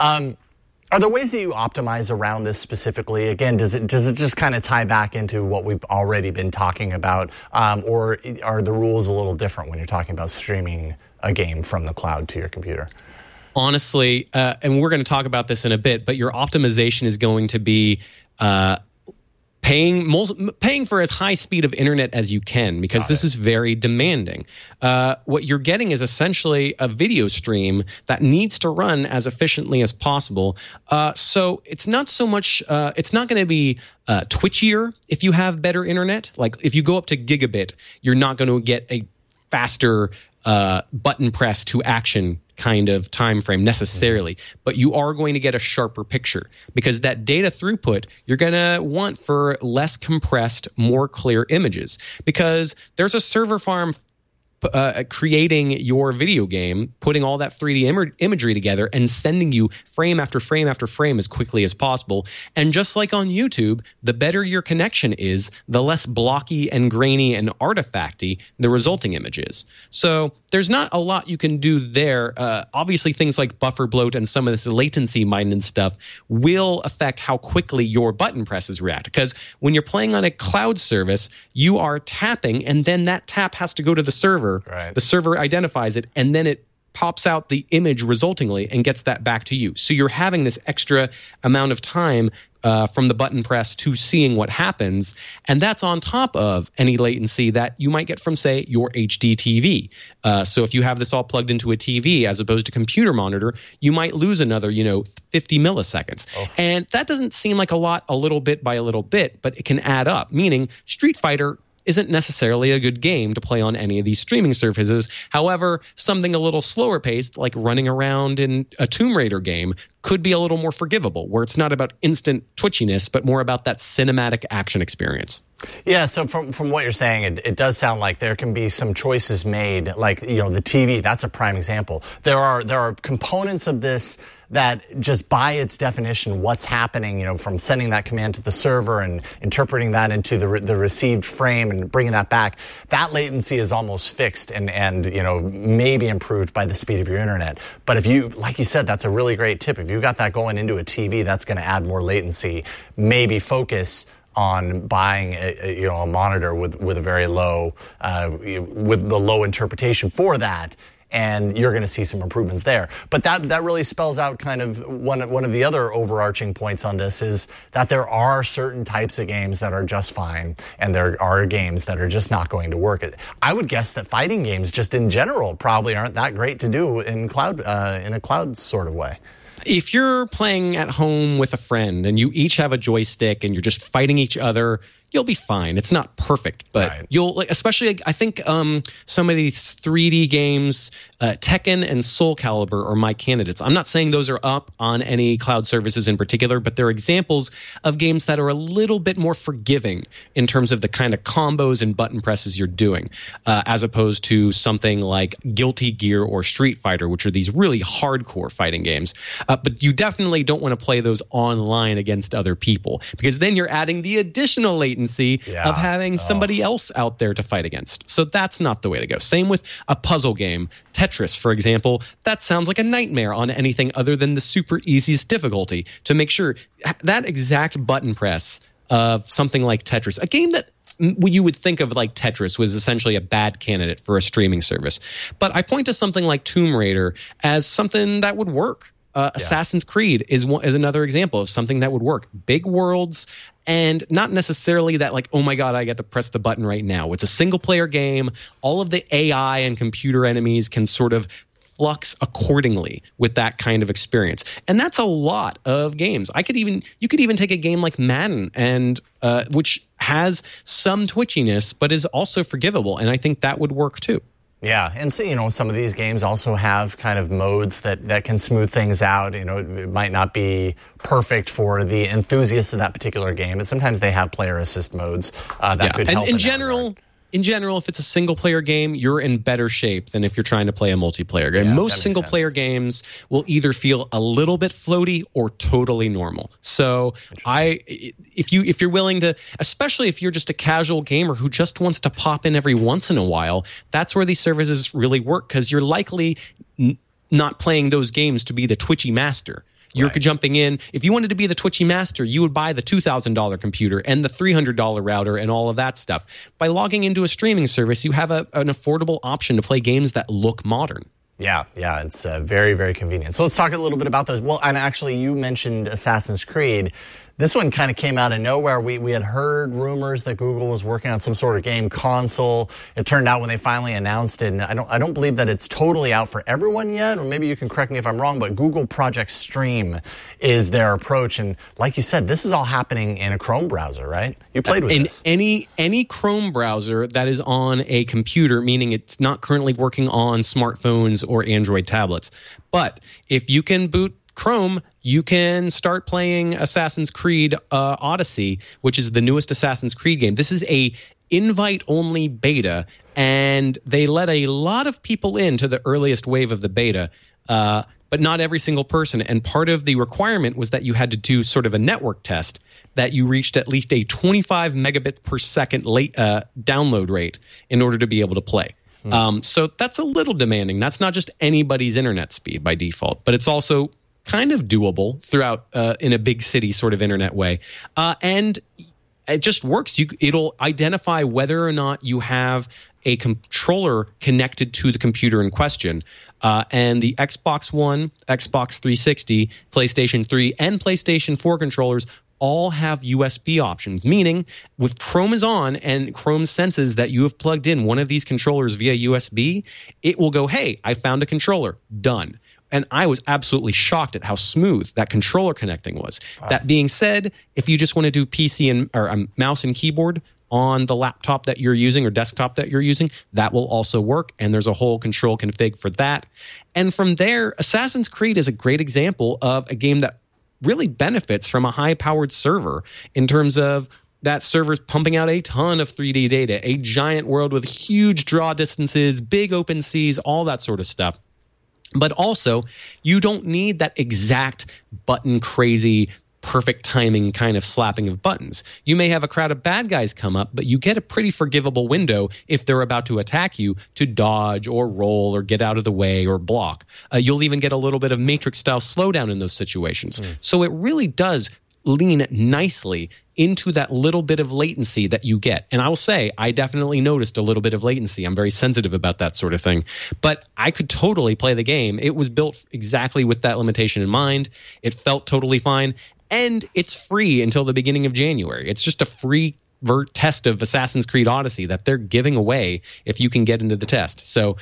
Are there ways that you optimize around this specifically? Again, does it just kind of tie back into what we've already been talking about, or are the rules a little different when you're talking about streaming a game from the cloud to your computer? Honestly, and we're going to talk about this in a bit, but your optimization is going to be pay paying for as high speed of internet as you can, because this is very demanding. What you're getting is essentially a video stream that needs to run as efficiently as possible. So it's not so much, it's not going to be twitchier if you have better internet. Like if you go up to gigabit, you're not going to get a faster button press to action kind of time frame necessarily, but you are going to get a sharper picture, because that data throughput you're going to want for less compressed, more clear images, because there's a server farm creating your video game, putting all that 3D imagery together and sending you frame after frame after frame as quickly as possible. And just like on YouTube, the better your connection is, the less blocky and grainy and artifacty the resulting image is. So there's not a lot you can do there. Obviously, things like buffer bloat and some of this latency minded stuff will affect how quickly your button presses react. Because when you're playing on a cloud service, you are tapping, and then that tap has to go to the server. Right. The server identifies it, and then it pops out the image resultingly and gets that back to you. So you're having this extra amount of time from the button press to seeing what happens, and that's on top of any latency that you might get from, say, your HD TV. So if you have this all plugged into a TV as opposed to computer monitor, you might lose another, 50 milliseconds. And that doesn't seem like a lot, a little bit by a little bit, but it can add up, meaning Street Fighter isn't necessarily a good game to play on any of these streaming services. However, something a little slower paced, like running around in a Tomb Raider game, could be a little more forgivable, where it's not about instant twitchiness, but more about that cinematic action experience. Yeah, so from what you're saying, it does sound like there can be some choices made, like, the TV, that's a prime example. There are components of this that just by its definition, what's happening, from sending that command to the server and interpreting that into the received frame and bringing that back, that latency is almost fixed and maybe improved by the speed of your internet. But if you, like you said, that's a really great tip. If you've got that going into a TV, that's going to add more latency. Maybe focus on buying a monitor with a very low, with the low interpretation for that, and you're going to see some improvements there. But that really spells out kind of one of the other overarching points on this, is that there are certain types of games that are just fine, and there are games that are just not going to work. I would guess that fighting games just in general probably aren't that great to do in a cloud sort of way. If you're playing at home with a friend and you each have a joystick and you're just fighting each other, you'll be fine. It's not perfect, but you'll, especially, I think some of these 3D games, Tekken and Soul Calibur are my candidates. I'm not saying those are up on any cloud services in particular, but they're examples of games that are a little bit more forgiving in terms of the kind of combos and button presses you're doing, as opposed to something like Guilty Gear or Street Fighter, which are these really hardcore fighting games. But you definitely don't want to play those online against other people, because then you're adding the additional latency of having somebody else out there to fight against. So that's not the way to go. Same with a puzzle game. Tetris, for example, that sounds like a nightmare on anything other than the super easiest difficulty. To make sure that exact button press of something like Tetris, a game that you would think of like Tetris was essentially a bad candidate for a streaming service. But I point to something like Tomb Raider as something that would work. Assassin's Creed is another example of something that would work. Big worlds, and not necessarily that like, oh my God, I get to press the button right now. It's a single player game. All of the AI and computer enemies can sort of flux accordingly with that kind of experience. And that's a lot of games. You could even take a game like Madden, and which has some twitchiness but is also forgivable, and I think that would work too. Yeah, and so, some of these games also have kind of modes that can smooth things out. It might not be perfect for the enthusiasts of that particular game, but sometimes they have player assist modes that could help. And in general, if it's a single-player game, you're in better shape than if you're trying to play a multiplayer game. Most single-player games will either feel a little bit floaty or totally normal. So if you're willing to, especially if you're just a casual gamer who just wants to pop in every once in a while, that's where these services really work, because you're likely not playing those games to be the twitchy master. You're jumping in. If you wanted to be the twitchy master, you would buy the $2,000 computer and the $300 router and all of that stuff. By logging into a streaming service, you have an affordable option to play games that look modern. Yeah, it's very, very convenient. So let's talk a little bit about those. Well, and actually, you mentioned Assassin's Creed. This one kind of came out of nowhere. We had heard rumors that Google was working on some sort of game console. It turned out when they finally announced it, and I don't believe that it's totally out for everyone yet, or maybe you can correct me if I'm wrong, but Google Project Stream is their approach. And like you said, this is all happening in a Chrome browser, right? You played with this. Any Chrome browser that is on a computer, meaning it's not currently working on smartphones or Android tablets. But if you can boot Chrome, you can start playing Assassin's Creed Odyssey, which is the newest Assassin's Creed game. This is a invite-only beta, and they let a lot of people into the earliest wave of the beta, but not every single person. And part of the requirement was that you had to do sort of a network test, that you reached at least a 25 megabit per second download rate in order to be able to play. So that's a little demanding. That's not just anybody's internet speed by default, but it's also kind of doable throughout in a big city sort of internet way. And it just works. It'll identify whether or not you have a controller connected to the computer in question. And the Xbox One, Xbox 360, PlayStation 3, and PlayStation 4 controllers all have USB options, meaning if Chrome is on and Chrome senses that you have plugged in one of these controllers via USB, it will go, hey, I found a controller, done. And I was absolutely shocked at how smooth that controller connecting was. Wow. That being said, if you just want to do PC or mouse and keyboard on the laptop that you're using or desktop that you're using, that will also work. And there's a whole control config for that. And from there, Assassin's Creed is a great example of a game that really benefits from a high-powered server in terms of that server's pumping out a ton of 3D data, a giant world with huge draw distances, big open seas, all that sort of stuff. But also, you don't need that exact button crazy, perfect timing kind of slapping of buttons. You may have a crowd of bad guys come up, but you get a pretty forgivable window if they're about to attack you to dodge or roll or get out of the way or block. You'll even get a little bit of Matrix-style slowdown in those situations. So it really does lean nicely into that little bit of latency that you get. And I will say, I definitely noticed a little bit of latency. I'm very sensitive about that sort of thing. But I could totally play the game. It was built exactly with that limitation in mind. It felt totally fine. And it's free until the beginning of January. It's just a free test of Assassin's Creed Odyssey that they're giving away if you can get into the test. So,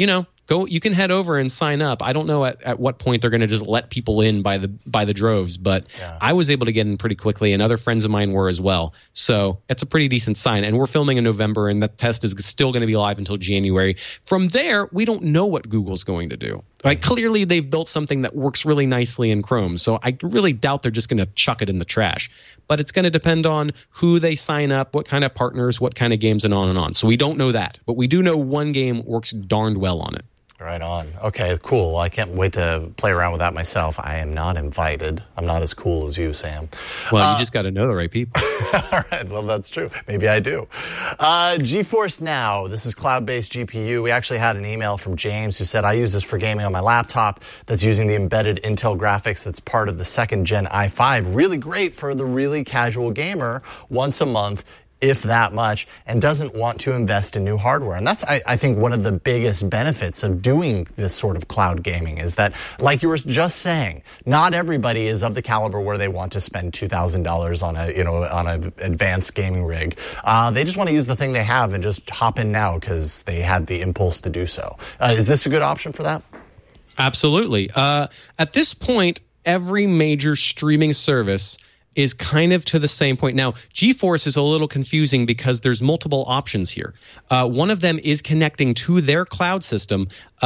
you can head over and sign up. I don't know at what point they're going to just let people in by the droves, but yeah. I was able to get in pretty quickly, and other friends of mine were as well. So it's a pretty decent sign. And we're filming in November, and the test is still going to be live until January. From there, we don't know what Google's going to do. Like, clearly, they've built something that works really nicely in Chrome, so I really doubt they're just going to chuck it in the trash. But it's going to depend on who they sign up, what kind of partners, what kind of games, and on and on. So we don't know that, but we do know one game works darned well on it. Right on. Okay, cool. I can't wait to play around with that myself. I am not invited. I'm not as cool as you, Sam. Well, you just got to know the right people. All right. Well, that's true. Maybe I do. GeForce Now. This is cloud-based GPU. We actually had an email from James who said, I use this for gaming on my laptop that's using the embedded Intel graphics that's part of the second gen i5. Really great for the really casual gamer once a month, if that much, and doesn't want to invest in new hardware. And that's, I think, one of the biggest benefits of doing this sort of cloud gaming is that, like you were just saying, not everybody is of the caliber where they want to spend $2,000 on an advanced gaming rig. They just want to use the thing they have and just hop in now because they had the impulse to do so. Is this a good option for that? Absolutely. At this point, every major streaming service is kind of to the same point. Now, GeForce is a little confusing because there's multiple options here. One of them is connecting to their cloud system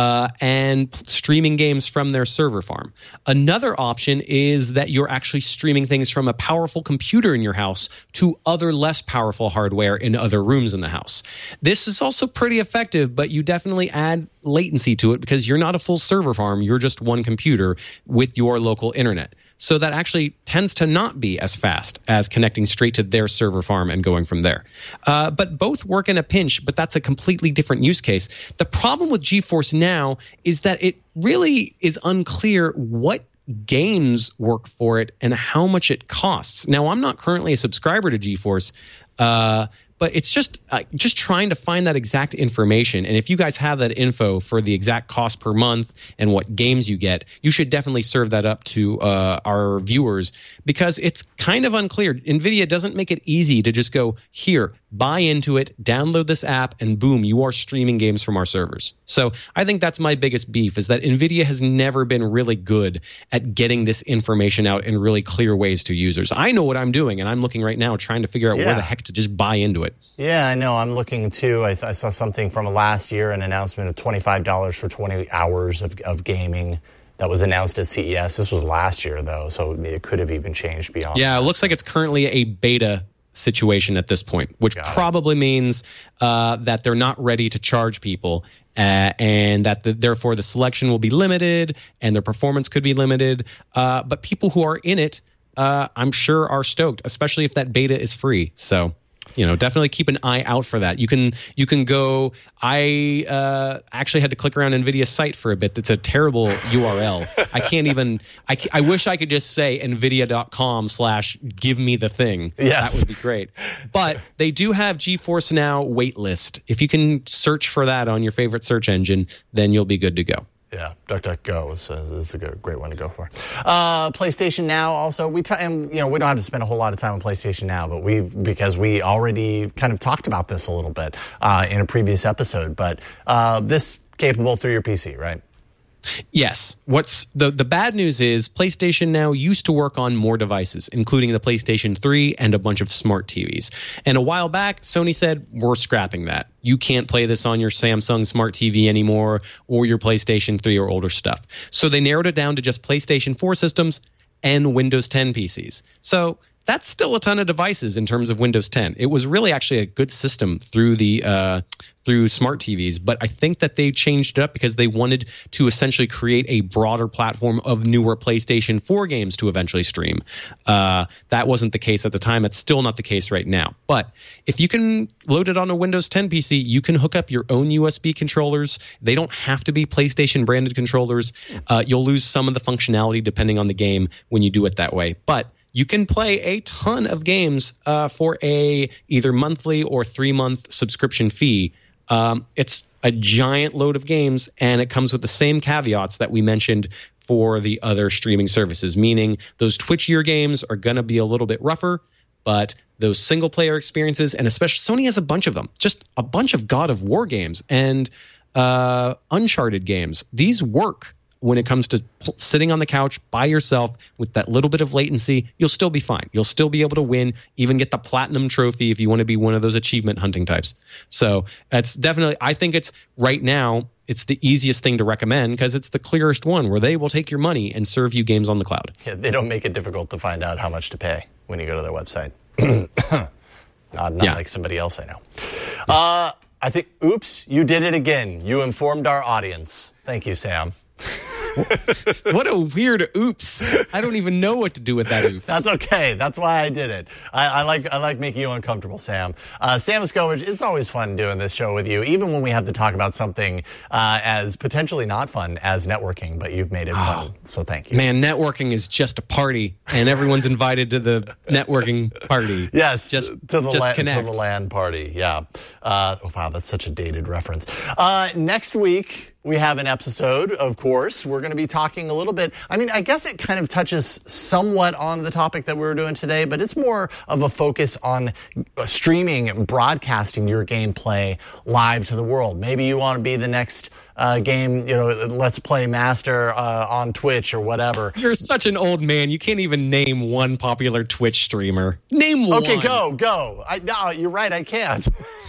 and streaming games from their server farm. Another option is that you're actually streaming things from a powerful computer in your house to other less powerful hardware in other rooms in the house. This is also pretty effective, but you definitely add latency to it because you're not a full server farm. You're just one computer with your local internet. So that actually tends to not be as fast as connecting straight to their server farm and going from there. But both work in a pinch, but that's a completely different use case. The problem with GeForce Now is that it really is unclear what games work for it and how much it costs. Now, I'm not currently a subscriber to GeForce, But it's just trying to find that exact information. And if you guys have that info for the exact cost per month and what games you get, you should definitely serve that up to our viewers, because it's kind of unclear. NVIDIA doesn't make it easy to just go, here, buy into it, download this app, and boom, you are streaming games from our servers. So I think that's my biggest beef, is that NVIDIA has never been really good at getting this information out in really clear ways to users. I know what I'm doing, and I'm looking right now trying to figure out where the heck to just buy into it. Yeah, I know. I'm looking too. I saw something from last year, an announcement of $25 for 20 hours of gaming that was announced at CES. This was last year, though, so it could have even changed beyond. Yeah, it looks like it's currently a beta situation at this point, which probably means that they're not ready to charge people, and that therefore the selection will be limited and their performance could be limited. But people who are in it, I'm sure, are stoked, especially if that beta is free. So, definitely keep an eye out for that. You can go. I actually had to click around NVIDIA's site for a bit. It's a terrible URL. I can't even. I wish I could just say nvidia.com/give me the thing. Yes. That would be great. But they do have GeForce Now waitlist. If you can search for that on your favorite search engine, then you'll be good to go. Yeah, DuckDuckGo is a great one to go for. PlayStation Now also, we don't have to spend a whole lot of time on PlayStation Now, but because we already kind of talked about this a little bit in a previous episode, but this capable through your PC, right? Yes. What's the bad news is PlayStation Now used to work on more devices, including the PlayStation 3 and a bunch of smart TVs. And a while back, Sony said, we're scrapping that. You can't play this on your Samsung Smart TV anymore or your PlayStation 3 or older stuff. So they narrowed it down to just PlayStation 4 systems and Windows 10 PCs. So that's still a ton of devices in terms of Windows 10. It was really actually a good system through through smart TVs, but I think that they changed it up because they wanted to essentially create a broader platform of newer PlayStation 4 games to eventually stream. That wasn't the case at the time. It's still not the case right now. But if you can load it on a Windows 10 PC, you can hook up your own USB controllers. They don't have to be PlayStation branded controllers. You'll lose some of the functionality depending on the game when you do it that way. But you can play a ton of games for a either monthly or 3-month subscription fee. It's a giant load of games, and it comes with the same caveats that we mentioned for the other streaming services, meaning those Twitchier games are going to be a little bit rougher, but those single-player experiences, and especially Sony has a bunch of them, just a bunch of God of War games and Uncharted games. These work. When it comes to sitting on the couch by yourself with that little bit of latency, you'll still be fine. You'll still be able to win, even get the platinum trophy if you want to be one of those achievement hunting types. So that's definitely, I think it's right now, it's the easiest thing to recommend because it's the clearest one where they will take your money and serve you games on the cloud. Yeah, they don't make it difficult to find out how much to pay when you go to their website. not like somebody else I know. I think, oops, you did it again. You informed our audience. Thank you, Sam. What a weird oops. I don't even know what to do with that oops. That's okay. That's why I did it. I like making you uncomfortable, Sam. Sam Escovitch, it's always fun doing this show with you, even when we have to talk about something as potentially not fun as networking, but you've made it fun, so thank you. Man, networking is just a party, and everyone's invited to the networking party. Yes, just to the LAN party, yeah. Wow, that's such a dated reference. Next week, we have an episode, of course. We're going to be talking a little bit. I mean, I guess it kind of touches somewhat on the topic that we were doing today, but it's more of a focus on streaming and broadcasting your gameplay live to the world. Maybe you want to be the next game, Let's Play master on Twitch or whatever. You're such an old man. You can't even name one popular Twitch streamer. Name one. Okay, go. No, you're right. I can't.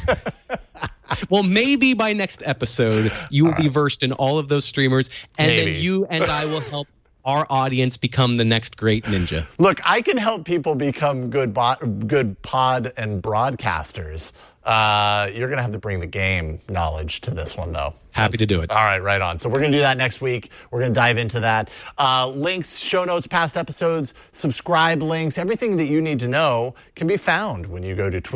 Well, maybe by next episode, you will be versed in all of those streamers, and then you and I will help our audience become the next great ninja. Look, I can help people become good pod and broadcasters. You're going to have to bring the game knowledge to this one, though. Happy to do it. All right, right on. So we're going to do that next week. We're going to dive into that. Links, show notes, past episodes, subscribe links, everything that you need to know can be found when you go to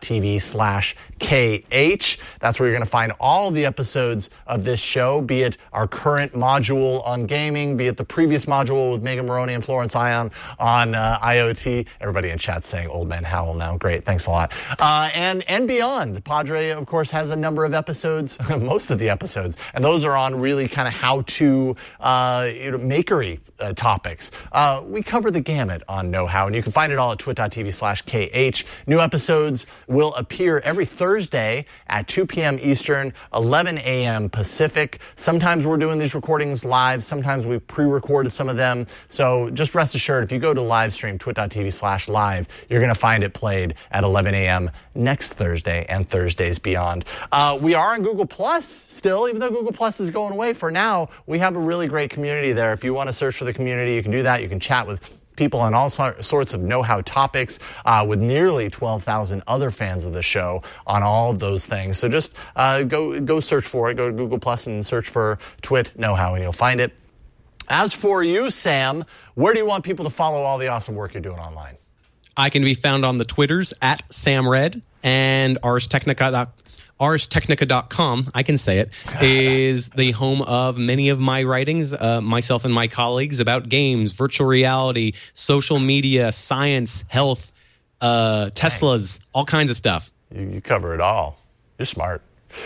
twit.tv/KH. That's where you're going to find all of the episodes of this show, be it our current module on gaming, be it the previous module with Megan Maroney and Florence Ion on IoT. Everybody in chat saying Old Man Howl now. Great. Thanks a lot. And beyond. The Padre, of course, has a number of episodes, most of the episodes, and those are on really kind of how-to makery topics. We cover the gamut on know-how, and you can find it all at twit.tv/KH. New episodes will appear every Thursday at 2 p.m. Eastern, 11 a.m. Pacific. Sometimes we're doing these recordings live. Sometimes we've pre-recorded some of them. So just rest assured, if you go to live stream, twit.tv/live, you're going to find it played at 11 a.m. next Thursday and Thursdays beyond. We are on Google Plus still, even though Google Plus is going away for now. We have a really great community there. If you want to search for the community, you can do that. You can chat with people on all sorts of know-how topics with nearly 12,000 other fans of the show on all of those things. So just go search for it. Go to Google Plus and search for Twit Know-How, and you'll find it. As for you, Sam, where do you want people to follow all the awesome work you're doing online? I can be found on the Twitters at SamRed, and ArsTechnica.com, I can say it, is the home of many of my writings, myself and my colleagues, about games, virtual reality, social media, science, health, Teslas, all kinds of stuff. You cover it all. You're smart.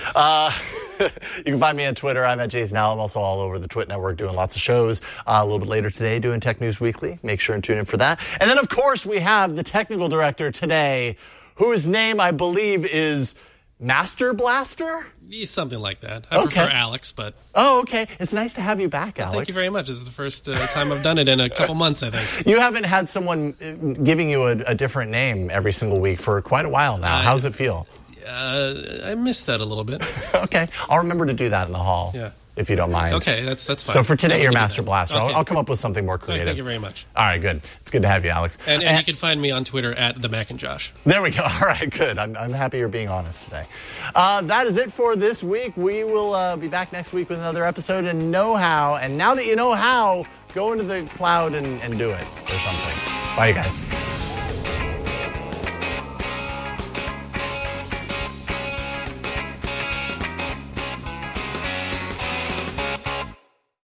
You can find me on Twitter. I'm at Jason Al. I'm also all over the Twit Network doing lots of shows. A little bit later today doing Tech News Weekly. Make sure and tune in for that. And then, of course, we have the technical director today, whose name I believe is Master Blaster? Something like that. I prefer Alex, but... Oh, okay. It's nice to have you back, Alex. Thank you very much. This is the first time I've done it in a couple months, I think. You haven't had someone giving you a different name every single week for quite a while now. How's it feel? I missed that a little bit. Okay. I'll remember to do that in the hall. Yeah. If you don't mind. Okay, that's fine. So for today, you're Master Blaster. Okay. I'll come up with something more creative. Thank you very much. All right, good. It's good to have you, Alex. And you can find me on Twitter at the Mac and Josh. There we go. All right, good. I'm happy you're being honest today. That is it for this week. We will be back next week with another episode and Know How. And now that you know how, go into the cloud and do it or something. Bye, you guys.